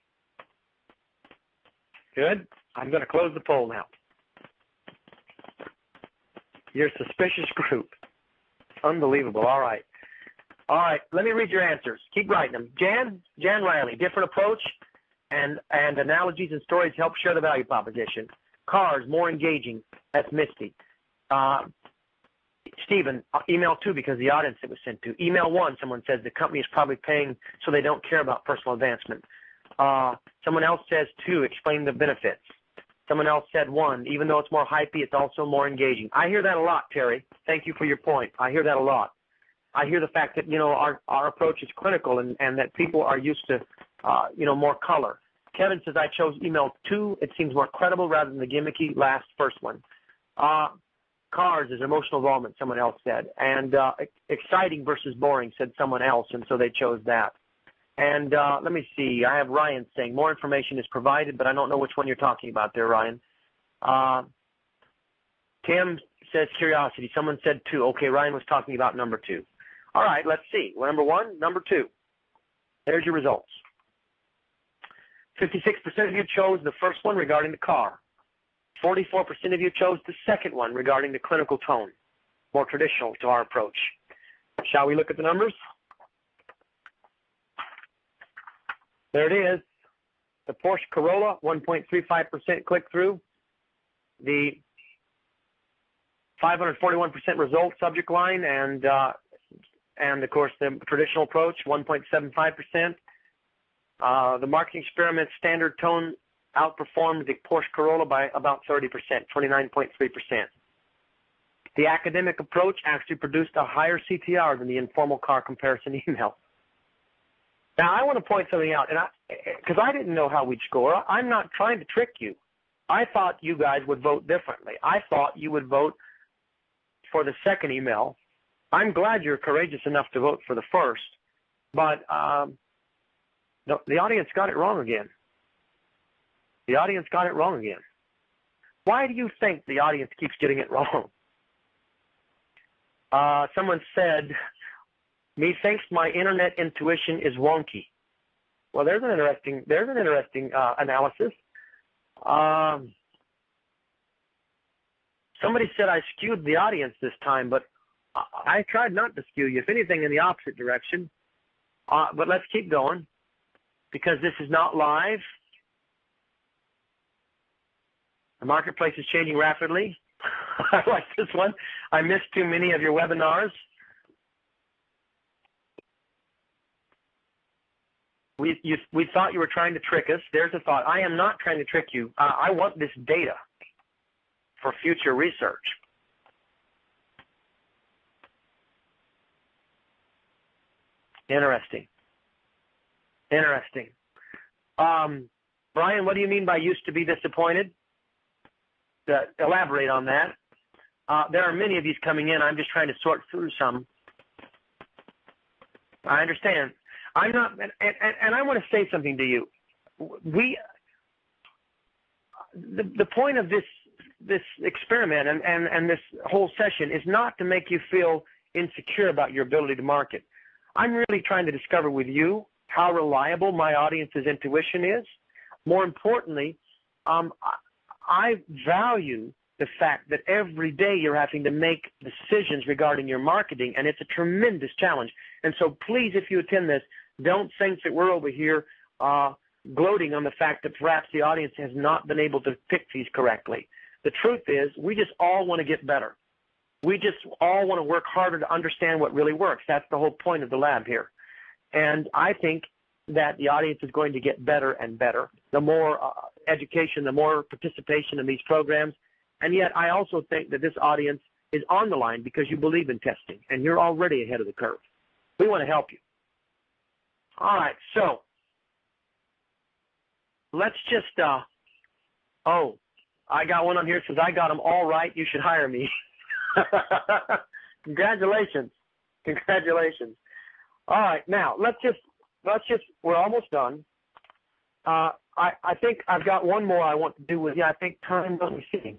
B: Good. I'm going to close the poll now. You're a suspicious group. Unbelievable. All right. All right. Let me read your answers. Keep writing them. Jan, Jan Riley, different approach and, and analogies and stories help share the value proposition. Cars, more engaging. That's Misty. Uh, Stephen, email two because the audience it was sent to. Email one, someone says the company is probably paying so they don't care about personal advancement. Uh, someone else says two, explain the benefits. Someone else said one, even though it's more hypey, it's also more engaging. I hear that a lot, Terry. Thank you for your point. I hear that a lot. I hear the fact that, you know, our, our approach is clinical and, and that people are used to, uh, you know, more color. Kevin says I chose email two. It seems more credible rather than the gimmicky last first one. Uh, cars is emotional involvement, someone else said. And uh, exciting versus boring, said someone else, and so they chose that. And uh, let me see. I have Ryan saying more information is provided, but I don't know which one you're talking about there, Ryan. Uh, Tim says curiosity. Someone said two. Okay, Ryan was talking about number two. All right, let's see. Well, number one, number two. There's your results. fifty-six percent of you chose the first one regarding the car. forty-four percent of you chose the second one regarding the clinical tone, more traditional to our approach. Shall we look at the numbers? There it is. The Porsche Corolla, one point three five percent click-through. The five hundred forty-one percent result subject line, and, uh, and of course, the traditional approach, one point seven five percent. Uh, the Marketing Experiment standard tone outperformed the Porsche Corolla by about thirty percent, twenty-nine point three percent. The academic approach actually produced a higher C T R than the informal car comparison email. Now, I want to point something out, and I, because I didn't know how we'd score. I'm not trying to trick you. I thought you guys would vote differently. I thought you would vote for the second email. I'm glad you're courageous enough to vote for the first, but um, the, the audience got it wrong again. The audience got it wrong again. Why do you think the audience keeps getting it wrong? Uh, someone said, methinks my internet intuition is wonky. Well, there's an interesting, there's an interesting uh, analysis. Um, somebody said I skewed the audience this time, but I, I tried not to skew you. If anything, in the opposite direction. Uh, but let's keep going because this is not live. The marketplace is changing rapidly. I like this one. I missed too many of your webinars. We, you, we thought you were trying to trick us. There's a thought. I am not trying to trick you. Uh, I want this data for future research. Interesting. Interesting. Um, Brian, what do you mean by used to be disappointed? To elaborate on that. Uh, there are many of these coming in. I'm just trying to sort through some. I understand. I'm not, and, and, and I want to say something to you. We, the, the point of this this experiment and, and, and this whole session is not to make you feel insecure about your ability to market. I'm really trying to discover with you how reliable my audience's intuition is. More importantly, um, I value the fact that every day you're having to make decisions regarding your marketing, and it's a tremendous challenge. And so please, if you attend this, don't think that we're over here uh, gloating on the fact that perhaps the audience has not been able to pick these correctly. The truth is, we just all want to get better. We just all want to work harder to understand what really works. That's the whole point of the lab here. And I think that the audience is going to get better and better. The more uh, education, the more participation in these programs. And yet I also think that this audience is on the line because you believe in testing, and you're already ahead of the curve. We want to help you. All right, so let's just, uh, oh, I got one on here that says, I got them all right. You should hire me. Congratulations. Congratulations. All right, now let's just, let's just, we're almost done. Uh, I, I think I've got one more I want to do with you. I think time doesn't see.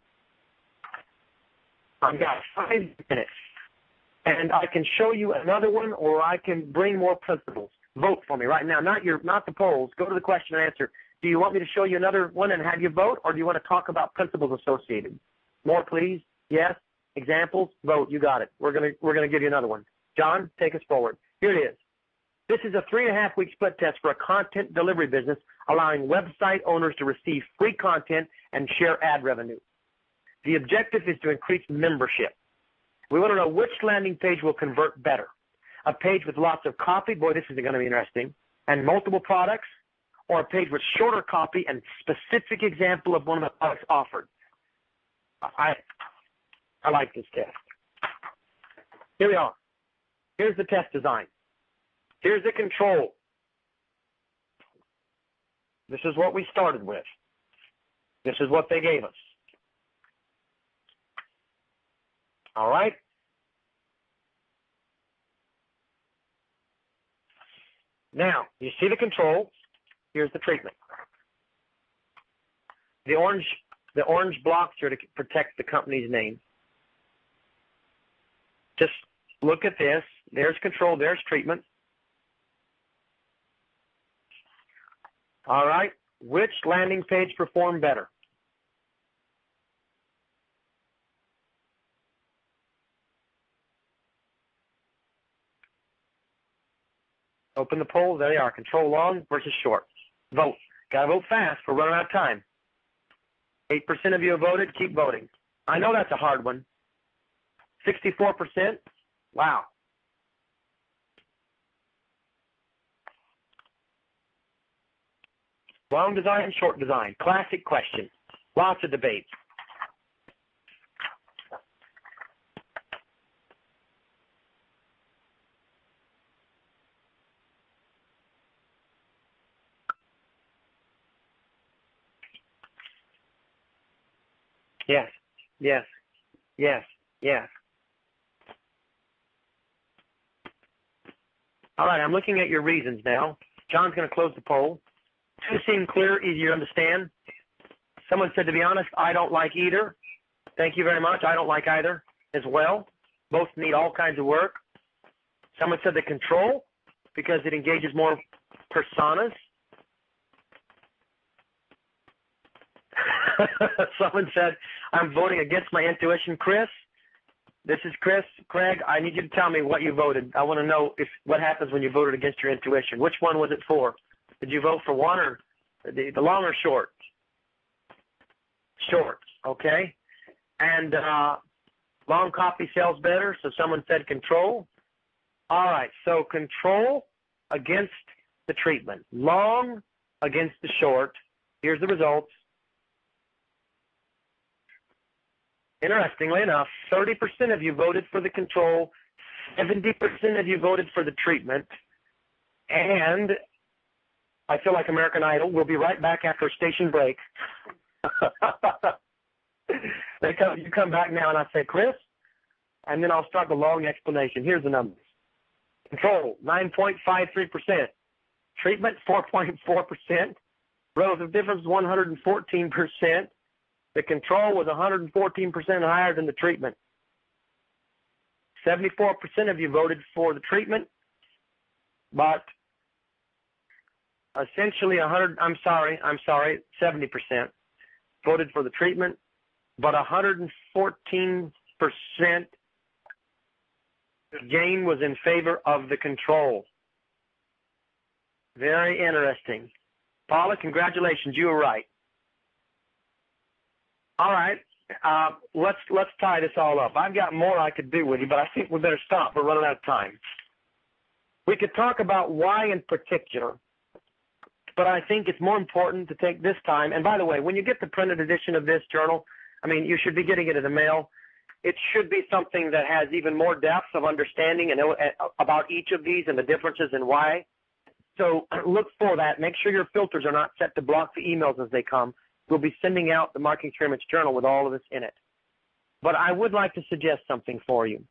B: I've got five minutes, and I can show you another one, or I can bring more principles. Vote for me right now, not your, not the polls. Go to the question and answer. Do you want me to show you another one and have you vote, or do you want to talk about principles associated? More, please. Yes. Examples. Vote. You got it. We're gonna we're gonna give you another one. John, take us forward. Here it is. This is a three and a half week split test for a content delivery business, allowing website owners to receive free content and share ad revenue. The objective is to increase membership. We want to know which landing page will convert better. A page with lots of copy, boy, this is going to be interesting, and multiple products, or a page with shorter copy and specific example of one of the products offered. I, I like this test. Here we are. Here's the test design. Here's the control. This is what we started with. This is what they gave us. All right? Now, you see the control. Here's the treatment. The orange, the orange blocks are to protect the company's name. Just look at this. There's control. There's treatment. All right. Which landing page performed better? Open the poll. There they are. Control long versus short. Vote. Got to vote fast. We're running out of time. eight percent of you have voted. Keep voting. I know that's a hard one. sixty-four percent. Wow. Long design, short design. Classic question. Lots of debates. Yes, yes, yes, yes. All right, I'm looking at your reasons now. John's going to close the poll. Two seem clear, easy to understand. Someone said, to be honest, I don't like either. Thank you very much. I don't like either as well. Both need all kinds of work. Someone said the control because it engages more personas. Someone said, I'm voting against my intuition. Chris, this is Chris. Craig, I need you to tell me what you voted. I want to know if what happens when you voted against your intuition. Which one was it for? Did you vote for one or the, the long or short? Short, okay. And uh, long copy sells better, so someone said control. All right, so control against the treatment. Long against the short. Here's the results. Interestingly enough, thirty percent of you voted for the control, seventy percent of you voted for the treatment, and I feel like American Idol. We'll be right back after a station break. they come, you come back now, and I say, Chris, and then I'll start the long explanation. Here's the numbers. Control, nine point five three percent. Treatment, four point four percent. Relative difference, one hundred fourteen percent. The control was one hundred fourteen percent higher than the treatment. seventy-four percent of you voted for the treatment, but essentially one hundred, I'm sorry, I'm sorry, seventy percent voted for the treatment, but one hundred fourteen percent gain was in favor of the control. Very interesting. Paula, congratulations, you were right. All right, uh, let's let's tie this all up. I've got more I could do with you, but I think we better stop. We're running out of time. We could talk about why in particular, but I think it's more important to take this time. And by the way, when you get the printed edition of this journal, I mean, you should be getting it in the mail. It should be something that has even more depth of understanding and uh, about each of these and the differences and why. So look for that. Make sure your filters are not set to block the emails as they come. We'll be sending out the Marketing Experiments Journal with all of this in it. But I would like to suggest something for you.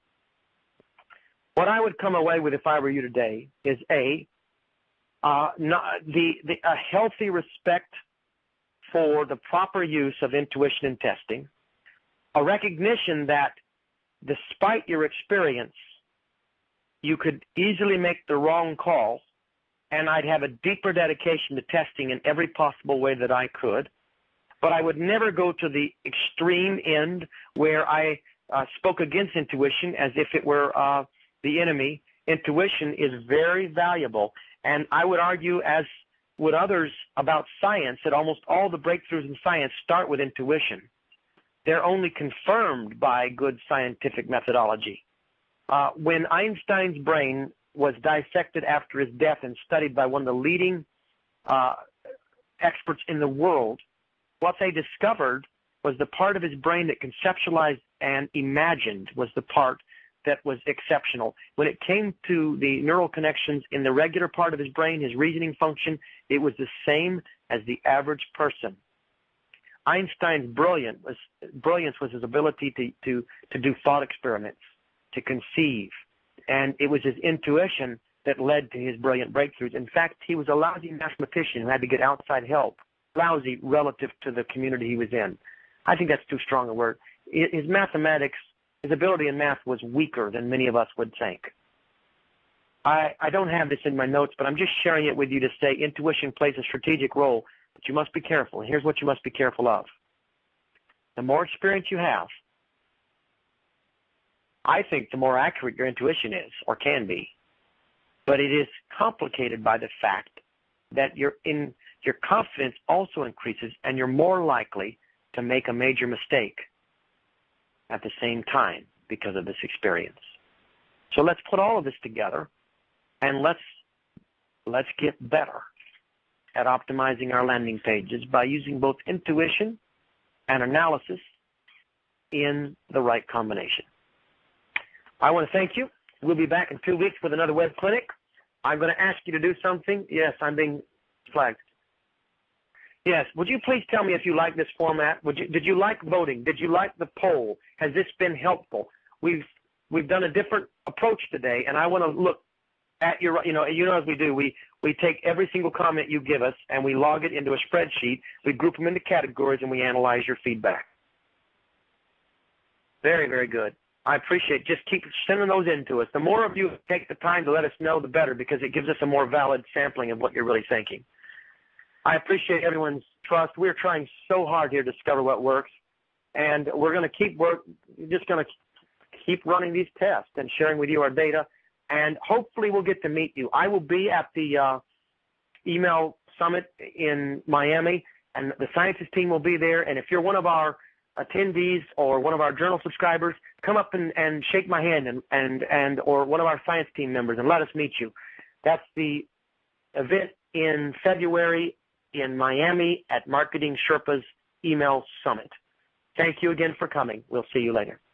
B: What I would come away with if I were you today is A, uh, not, the, the, a healthy respect for the proper use of intuition in testing, a recognition that despite your experience, you could easily make the wrong call, and I'd have a deeper dedication to testing in every possible way that I could. But I would never go to the extreme end where I uh, spoke against intuition as if it were uh, the enemy. Intuition is very valuable. And I would argue, as would others about science, that almost all the breakthroughs in science start with intuition. They're only confirmed by good scientific methodology. Uh, when Einstein's brain was dissected after his death and studied by one of the leading uh, experts in the world, what they discovered was the part of his brain that conceptualized and imagined was the part that was exceptional. When it came to the neural connections in the regular part of his brain, his reasoning function, it was the same as the average person. Einstein's brilliant was, brilliance was his ability to, to, to do thought experiments, to conceive, and it was his intuition that led to his brilliant breakthroughs. In fact, he was a lousy mathematician who had to get outside help. Lousy relative to the community he was in. I think that's too strong a word. His mathematics, his ability in math was weaker than many of us would think. I, I don't have this in my notes, but I'm just sharing it with you to say intuition plays a strategic role, but you must be careful. And here's what you must be careful of. The more experience you have, I think the more accurate your intuition is, or can be. But it is complicated by the fact that you're in your confidence also increases, and you're more likely to make a major mistake at the same time because of this experience. So let's put all of this together, and let's let's get better at optimizing our landing pages by using both intuition and analysis in the right combination. I want to thank you. We'll be back in two weeks with another web clinic. I'm going to ask you to do something. Yes, I'm being flagged. Yes, would you please tell me if you like this format? Would you, did you like voting? Did you like the poll? Has this been helpful? We've we've done a different approach today, and I want to look at your, you know, you know as we do, we, we take every single comment you give us, and we log it into a spreadsheet. We group them into categories, and we analyze your feedback. Very, very good. I appreciate it. Just keep sending those in to us. The more of you take the time to let us know, the better, because it gives us a more valid sampling of what you're really thinking. I appreciate everyone's trust. We're trying so hard here to discover what works, and we're going to keep work. We're just going to keep running these tests and sharing with you our data, and hopefully we'll get to meet you. I will be at the uh, email summit in Miami, and the sciences team will be there. And if you're one of our attendees or one of our journal subscribers, come up and, and shake my hand, and, and, and or one of our science team members, and let us meet you. That's the event in February in Miami at Marketing Sherpa's Email Summit. Thank you again for coming. We'll see you later.